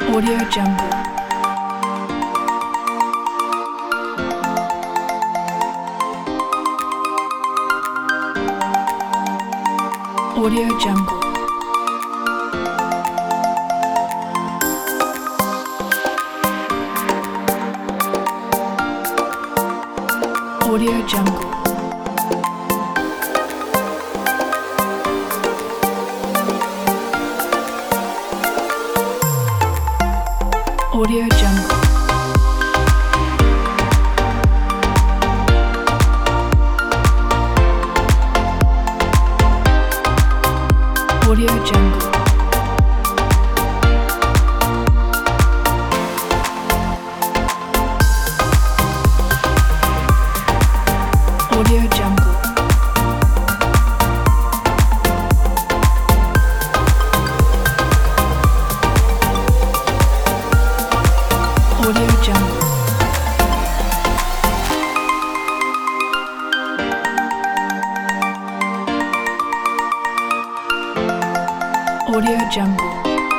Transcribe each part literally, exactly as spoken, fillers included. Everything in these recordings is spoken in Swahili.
Audio Jungle. Audio Jungle. Audio Jungle. Audio Jungle. Audio Jungle. Audio Jungle. Audio Jungle. Audio Jungle.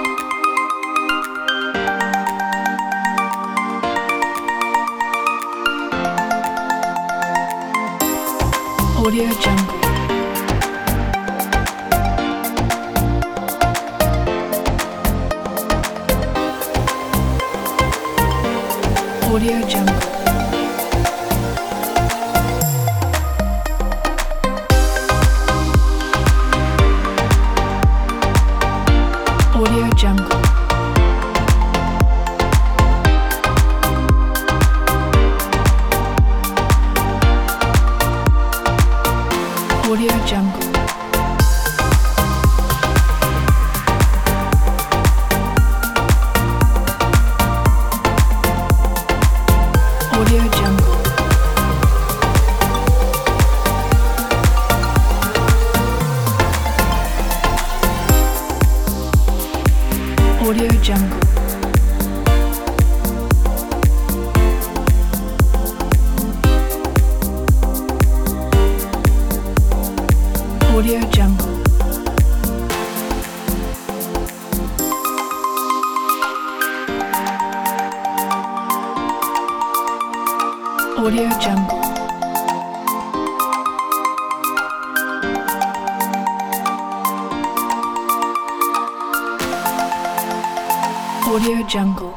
Audio Jungle. Audio Jungle. Audio Jungle. Audio Jungle. Audio Jungle. Audio Jungle. Audio Jungle. Audio Jungle. Audio Jungle.